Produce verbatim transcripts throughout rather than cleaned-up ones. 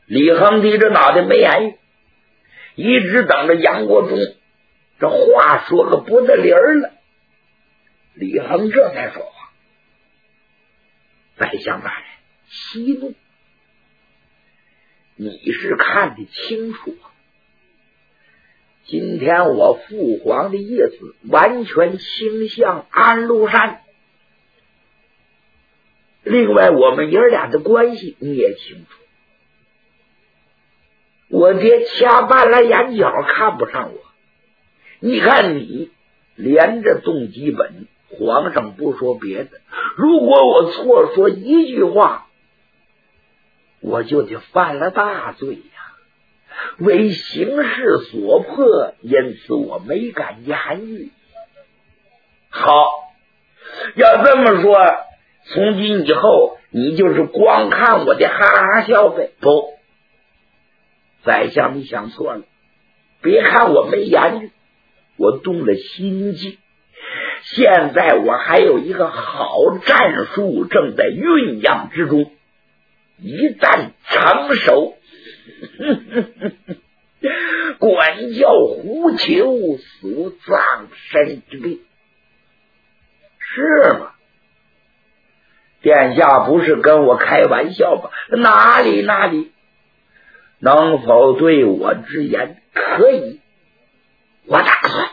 李恒低着脑袋没言语，一直等着杨国忠这话说个不得理儿了。李恒这才说话：“宰相大人，息怒，你是看得清楚啊。今天我父皇的意思完全倾向安禄山，另外我们爷俩的关系你也清楚。我爹掐半拉眼角看不上我，你看你连着动几本，皇上不说别的，如果我错说一句话，我就得犯了大罪呀。为形势所迫，因此我没敢言语。好，要这么说，从今以后你就是光看我的哈哈笑呗？不，宰相你想错了，别看我没言语，我动了心计。现在我还有一个好战术正在酝酿之中，一旦成熟，管教狐裘，俗葬身之病，是吗？殿下不是跟我开玩笑吧？哪里哪里，能否对我之言？可以，我打算。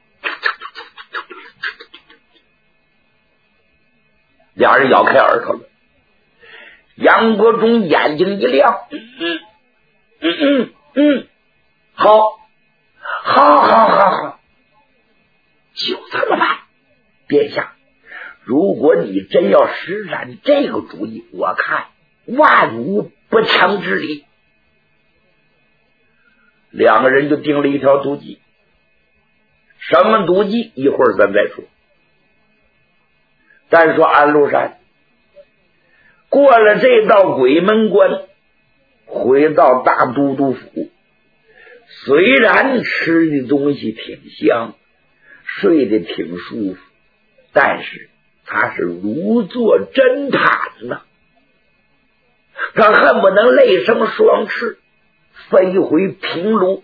俩人咬开耳朵了。杨国忠眼睛一亮，嗯嗯嗯嗯，好，好，好，好，好，就这么办。殿下，如果你真要施展这个主意，我看万无不成之理。两个人就定了一条毒计，什么毒计？一会儿咱再说。单说安禄山过了这道鬼门关，回到大都督府，虽然吃的东西挺香，睡得挺舒服，但是他是如坐针毯呐，他恨不能累生双翅飞回平卢。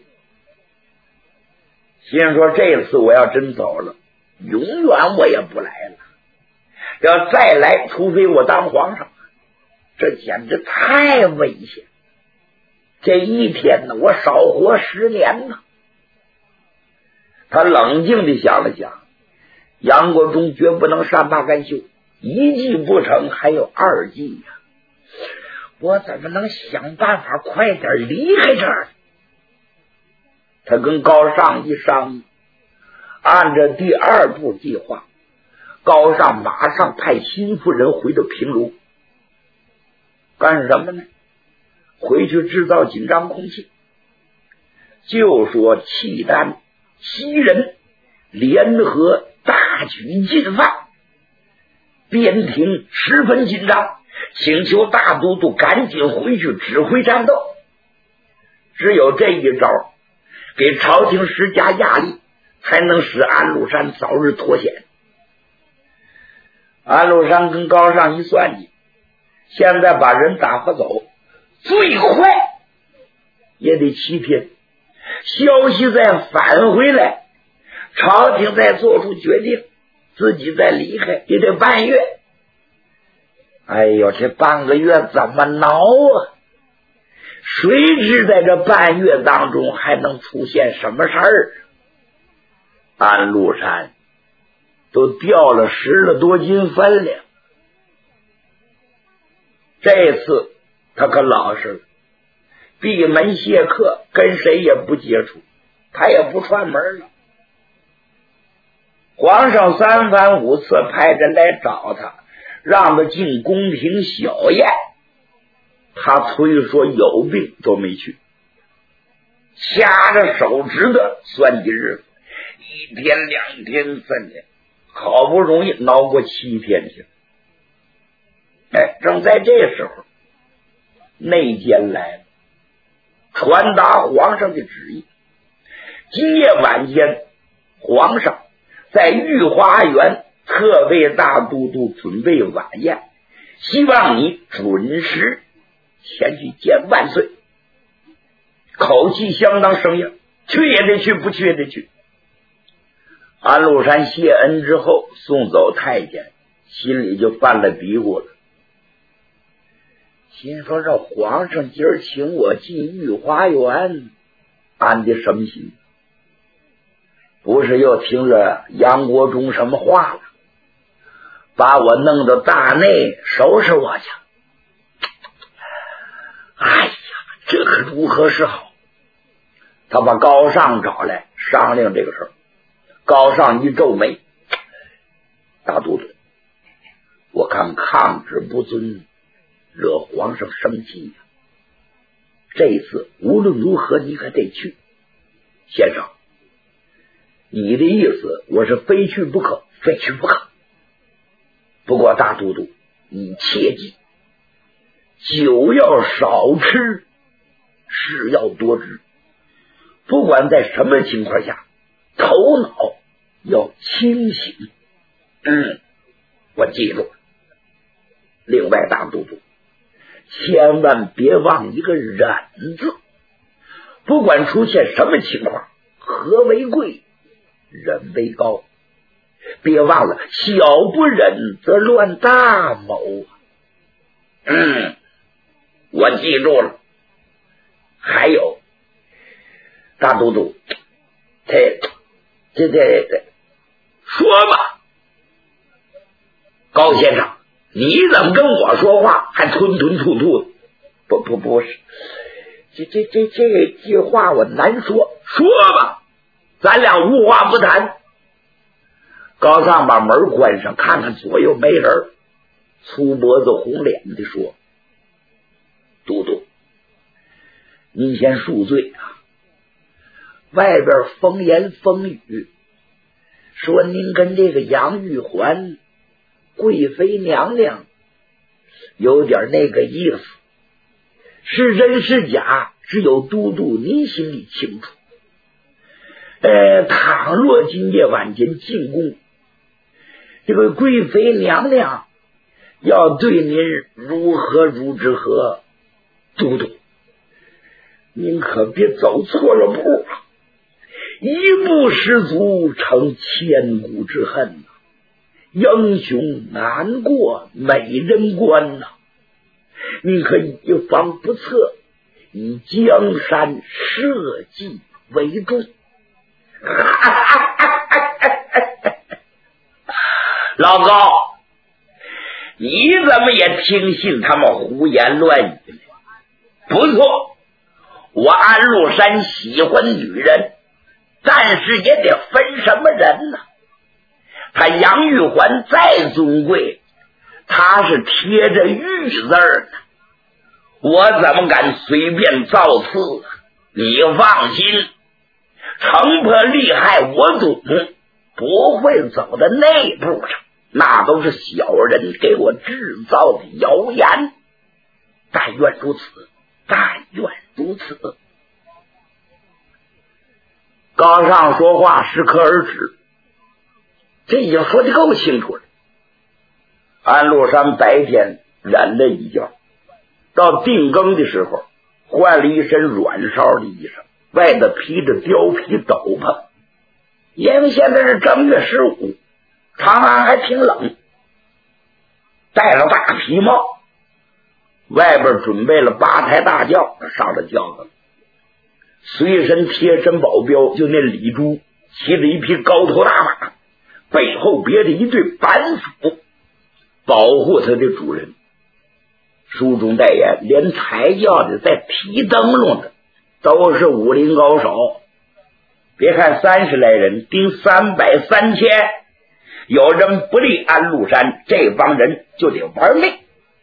心说这次我要真走了，永远我也不来了，要再来除非我当皇上，这简直太危险，这一天呢我少活十年呢。他冷静地想了想，杨国忠绝不能善罢甘休，一计不成还有二计呀、啊，我怎么能想办法快点离开这儿？他跟高尚一商议，按照第二步计划，高尚马上派辛夫人回到平卢，干什么呢？回去制造紧张空气，就说契丹西人联合大举进犯，边庭十分紧张，请求大都督赶紧回去指挥战斗。只有这一招，给朝廷施加压力，才能使安禄山早日脱险。安禄山跟高尚一算计，现在把人打发走，最快也得七天，消息再返回来，朝廷再做出决定，自己再离开也得半月。哎呦，这半个月怎么挠啊？谁知在这半月当中还能出现什么事儿？安禄山都掉了十了多斤分量，这次他可老实了，闭门谢客，跟谁也不接触，他也不串门了。皇上三番五次派人来找他，让他进宫廷小宴，他推说有病都没去，掐着手指头算计日子，一天两天三天，好不容易熬过七天去。哎，正在这时候，内监来了，传达皇上的旨意。今夜晚间，皇上在御花园特为大都督准备晚宴，希望你准时前去见万岁。 口气相当生硬，去也得去，不去也得去。安禄山谢恩之后送走太监，心里就犯了嘀咕了，心说这皇上今儿请我进御花园，安的什么心？不是又听了杨国忠什么话了，把我弄到大内收拾我去？哎呀，这可如何是好？他把高尚找来商量这个事儿。高尚一皱眉，大都督，我看抗旨不遵，惹皇上生气呀、啊。这一次无论如何你可得去。先生，你的意思我是非去不可，非去不可。不过大都督，你切记，酒要少吃，事要多知。不管在什么情况下，头脑要清醒。嗯，我记住了。另外，大都督，千万别忘一个忍字。不管出现什么情况，和为贵，忍为高。别忘了，小不忍则乱大谋。嗯，我记住了。还有，大都督，这这这这，说吧，高先生，你怎么跟我说话还吞吞吐吐的？不不不是，这这这这句话我难说。说吧，咱俩无话不谈。高尚把门关上，看看左右没人，粗脖子红脸的说：“都督，您先恕罪啊！外边风言风语，说您跟这个杨玉环贵妃娘娘有点那个意思，是真是假，只有都督您心里清楚。呃，倘若今夜晚间进宫，这个贵妃娘娘要对您如何如之何，都督您可别走错了步啊！一步失足成千古之恨呐、啊，英雄难过美人关呐、啊！您可以防不测，以江山社稷为重。老高，你怎么也听信他们胡言乱语呢？不错，我安禄山喜欢女人，但是也得分什么人呢？他杨玉环再尊贵，他是贴着玉字儿的，我怎么敢随便造次？你放心，城破利害我懂，不会走到那步上，那都是小人给我制造的谣言。但愿如此，但愿如此。高尚说话适可而止，这已经说得够清楚了。安禄山白天忍了一觉，到定更的时候换了一身软哨的衣裳，外头披着貂皮斗篷，因为现在是正月十五，长安还挺冷，戴了大皮帽，外边准备了八抬大轿，上了轿子，随身贴身保镖就那李珠骑着一匹高头大马，背后别着一对板斧，保护他的主人。书中代言，连抬轿的在提灯笼的都是武林高手。别看三十来人盯三百三千，有人不利安禄山，这帮人就得玩命。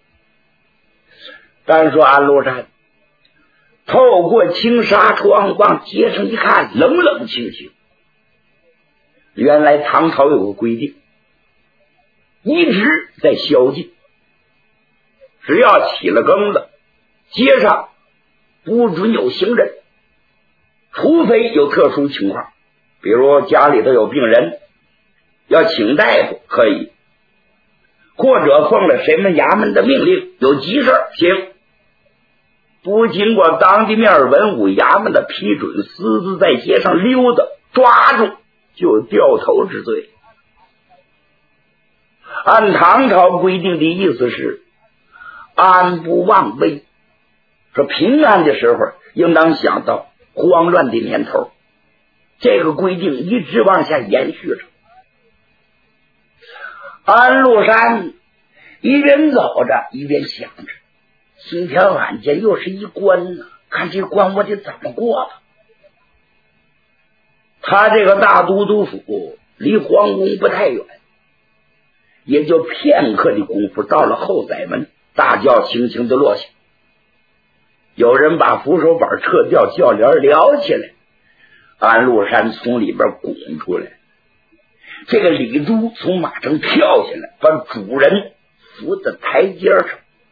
单说安禄山透过青纱窗往街上一看，冷冷清清。原来唐朝有个规定，一直在宵禁，只要起了更了，街上不准有行人，除非有特殊情况，比如家里头有病人要请大夫可以，或者奉了谁们衙门的命令有急事行。 不经过当地面文武衙门的批准，私自在街上溜达，抓住就掉头之罪。按唐朝规定的意思是安不忘危，说平安的时候应当想到慌乱的年头，这个规定一直往下延续着。安禄山一边走着一边想着，今天晚间又是一关呢，看这关我得怎么过了。他这个大都督府离皇宫不太远，也就片刻的功夫，到了后宰门，大轿轻轻的落下，有人把扶手板撤掉，轿帘撩起来，安禄山从里边拱出来，这个李珠从马上跳下来，把主人扶在台阶上。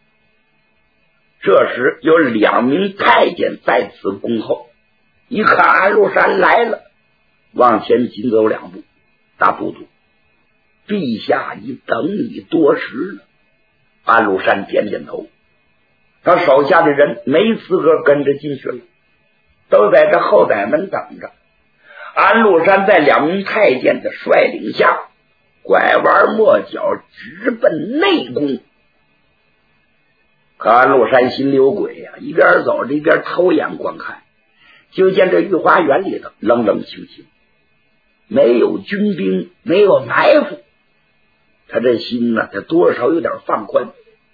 这时有两名太监在此恭候，一看安禄山来了，往前紧走两步，大都督，陛下已等你多时了。安禄山点点头，他手下的人没资格跟着进去了，都在这后宰门等着。安禄山在两名太监的率领下，拐弯抹角直奔内宫。可安禄山心里有鬼呀、啊，一边走着一边偷眼观看，就见这御花园里头冷冷清清，没有军兵，没有埋伏，他这心呢，他多少有点放宽。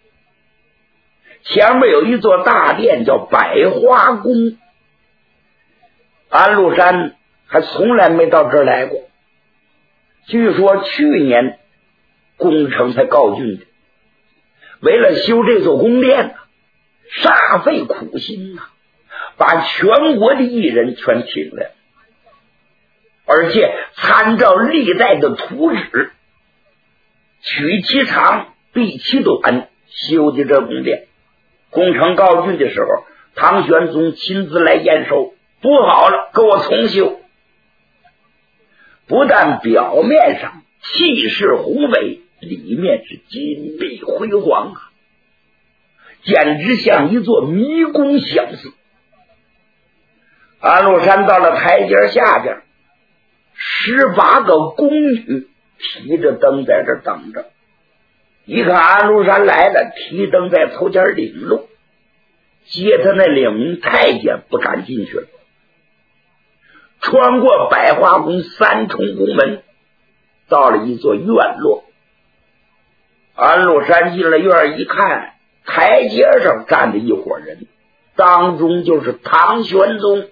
前面有一座大殿叫百花宫，安禄山还从来没到这儿来过，据说去年工程才告竣的，为了修这座宫殿呢，煞费苦心呐、啊，把全国的艺人全请来，而且参照历代的图纸，取其长避其短修的这宫殿。工程告竣的时候，唐玄宗亲自来验收，不好了，给我重修。不但表面上气势宏伟，里面是金碧辉煌啊，简直像一座迷宫相似。安禄山到了台阶下边，十八个宫女提着灯在这等着。一看安禄山来了，提灯在头前领路，接他那两名太监不敢进去了。穿过百花宫三重宫门，到了一座院落。安禄山进了院一看，台阶上站着一伙人，当中就是唐玄宗。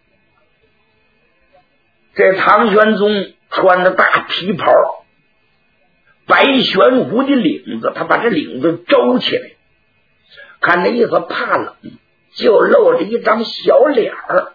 这唐玄宗穿着大皮袍，白玄武的领子，他把这领子周起来，看那意思怕冷，就露着一张小脸儿。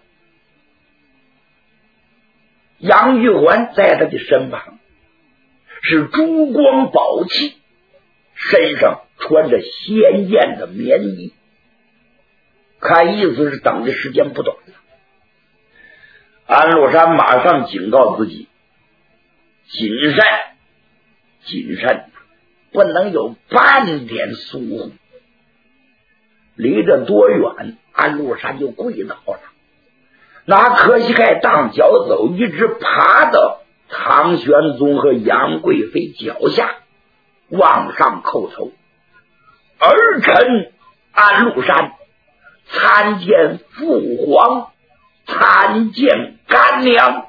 杨玉环在他的身旁，是珠光宝气，身上穿着鲜艳的棉衣，看意思是等的时间不短了。安禄山马上警告自己，谨慎谨慎，不能有半点疏忽。离着多远，安禄山就跪倒了，拿磕膝盖当脚走，一直爬到唐玄宗和杨贵妃脚下，往上叩头。儿臣安禄山参见父皇，参见干娘。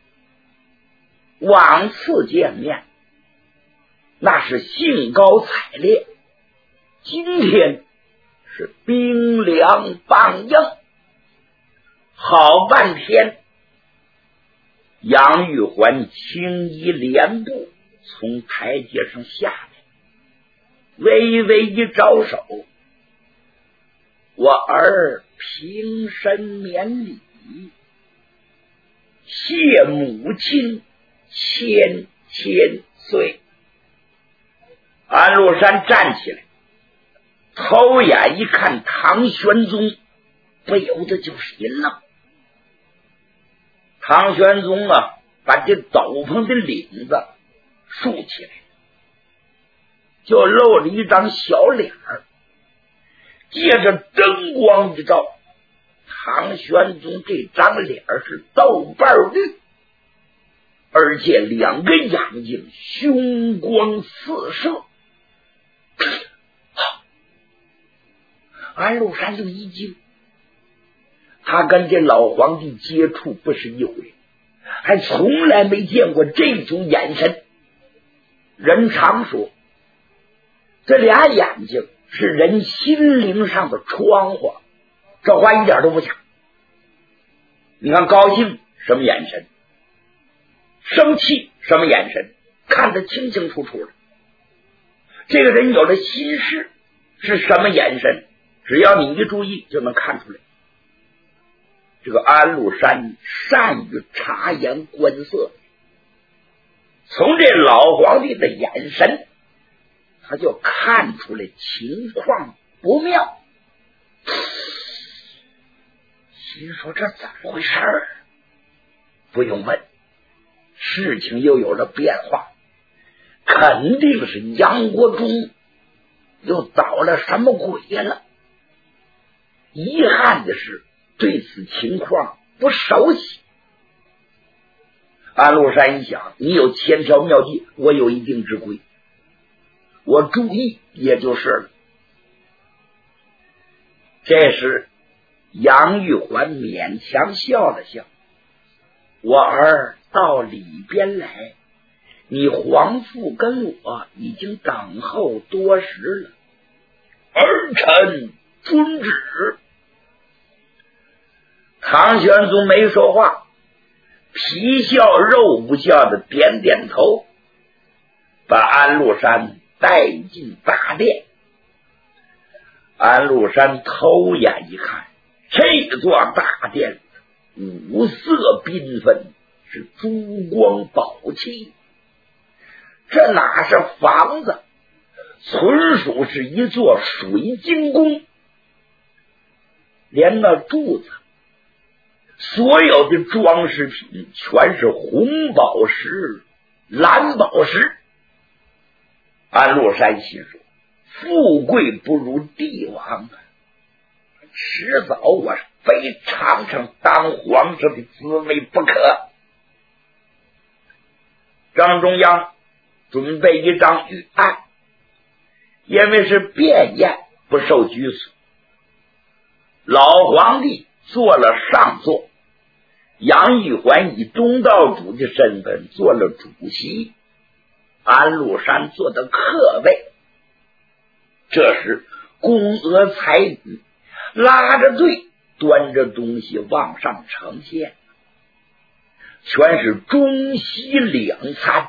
往次见面那是兴高采烈，今天是兵粮傍应。好半天，杨玉环轻移莲步从台阶上下来，微微一招手，我儿平身免礼，谢母亲千千岁。安禄山站起来，偷眼一看唐玄宗，不由得就是一愣。唐玄宗啊，把这斗篷的领子竖起来，就露了一张小脸儿， 借着灯光一照，唐玄宗这张脸是豆瓣绿，而且两个眼睛凶光四射。安禄山就一惊，他跟这老皇帝接触不是一回，还从来没见过这种眼神。人常说，这俩眼睛是人心灵上的窗户，这话一点都不假。你看高兴什么眼神，生气什么眼神，看得清清楚楚的。这个人有了心事是什么眼神，只要你一注意就能看出来。这个安禄山善于察言观色，从这老皇帝的眼神他就看出来情况不妙，心说这怎么回事儿？不用问，事情又有了变化，肯定是杨国忠又捣了什么鬼了。遗憾的是对此情况不熟悉。安禄山一想，你有千条妙计，我有一定之规，我注意也就是了。这时杨玉环勉强笑了笑，我儿到里边来，你皇父跟我已经等候多时了，儿臣遵旨。唐玄宗没说话，皮笑肉不笑的点点头，把安禄山带进大殿。安禄山偷眼一看，这座大殿五色缤纷，是珠光宝气，这哪是房子，纯属是一座水晶宫。连那柱子，所有的装饰品全是红宝石、蓝宝石。安禄山心说，富贵不如帝王，迟早我非尝尝当皇上的滋味不可。张中央准备一张御案，因为是便宴，不受拘束。老皇帝做了上座，杨玉环以东道主的身份做了主席，安禄山做的客位。这时宫娥才女拉着队，端着东西往上呈现，全是中西两餐。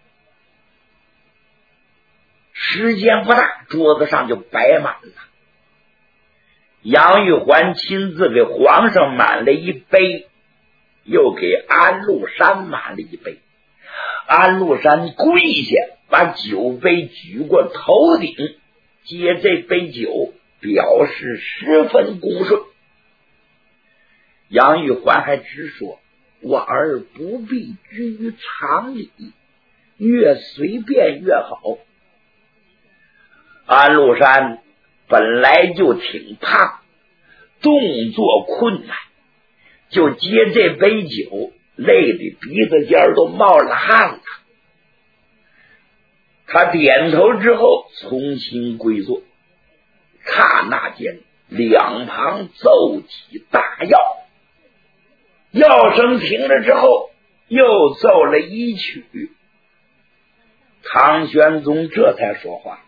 时间不大，桌子上就摆满了。杨玉环亲自给皇上满了一杯，又给安禄山满了一杯。安禄山跪下，把酒杯举过头顶，接这杯酒，表示十分恭顺。杨玉环还直说，我儿不必拘于常理，越随便越好。安禄山本来就挺胖，动作困难，就接这杯酒，累得鼻子尖都冒了汗了。他点头之后重新归坐，刹那间两旁奏起大药，药声停了之后又奏了一曲。唐玄宗这才说话，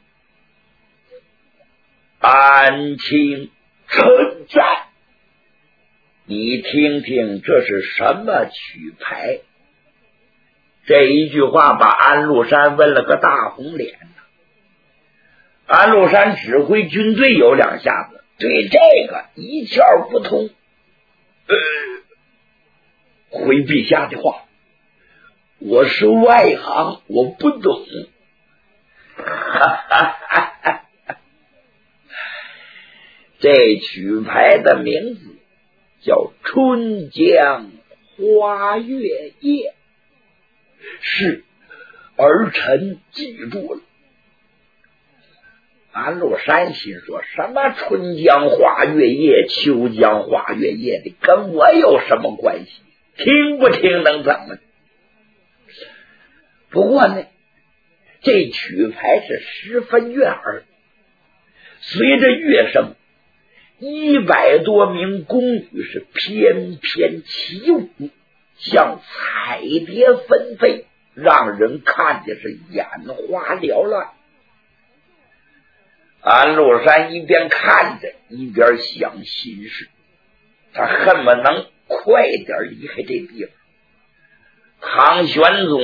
安卿称赞，你听听这是什么曲牌？这一句话把安禄山问了个大红脸。安禄山指挥军队有两下子，对这个一窍不通。呃，回陛下的话，我是外行，我不懂。这曲牌的名字叫《春江花月夜》，是儿臣记住了。 安禄山心说，什么春江花月夜，秋江花月夜的，跟我有什么关系？听不听能怎么的？不过呢，这曲牌是十分悦耳。随着乐声，一百多名宫女是翩翩起舞，像彩蝶纷飞，让人看的是眼花缭乱。安禄山一边看着一边想心事，他恨不能快点离开这地方。唐玄宗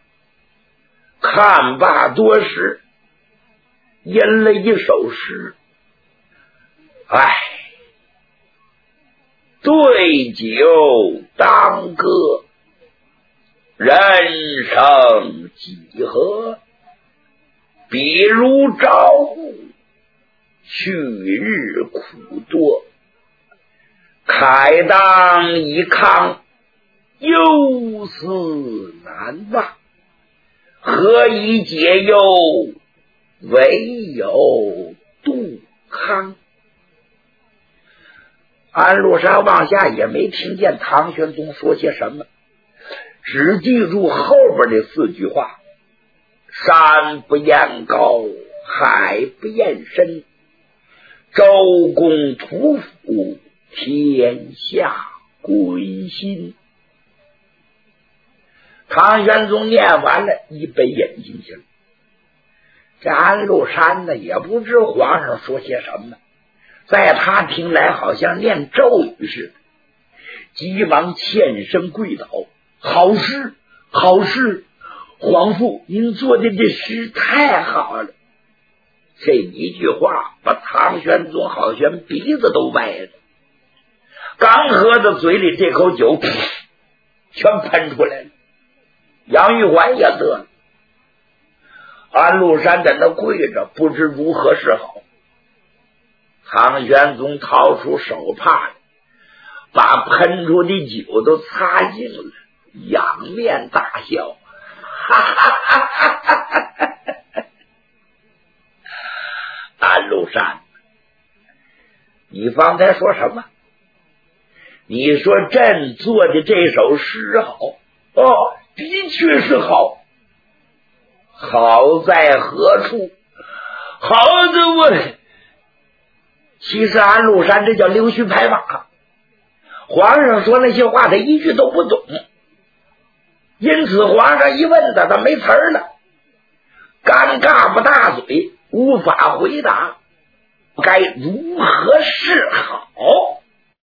看罢多时，吟了一首诗，唉，对酒当歌，人生几何，比如朝暮，去日苦多。慨当以慷，忧思难忘，何以解忧，唯有杜康。安禄山往下也没听见唐玄宗说些什么，只记住后边的四句话：山不厌高，海不厌深，周公吐哺，天下归心。唐玄宗念完了，一杯饮进去了。这安禄山呢，也不知皇上说些什么，在他听来好像念咒语似的，急忙欠身跪倒：好诗，好诗，皇父您做的这诗太好了。这一句话把唐玄宗好像鼻子都歪了，刚喝到嘴里，这口酒噗全喷出来了。杨玉环也得了。安禄山在那跪着，不知如何是好。唐玄宗掏出手帕来，把喷出的酒都擦净了，仰面大笑，哈哈哈哈哈哈！安禄山，你方才说什么？你说朕做的这首诗好？哦，的确是好。好在何处？好的我，其实安禄山这叫溜须拍马。皇上说那些话他一句都不懂，因此皇上一问他，他没词儿了，尴尬不大嘴，无法回答，该如何是好？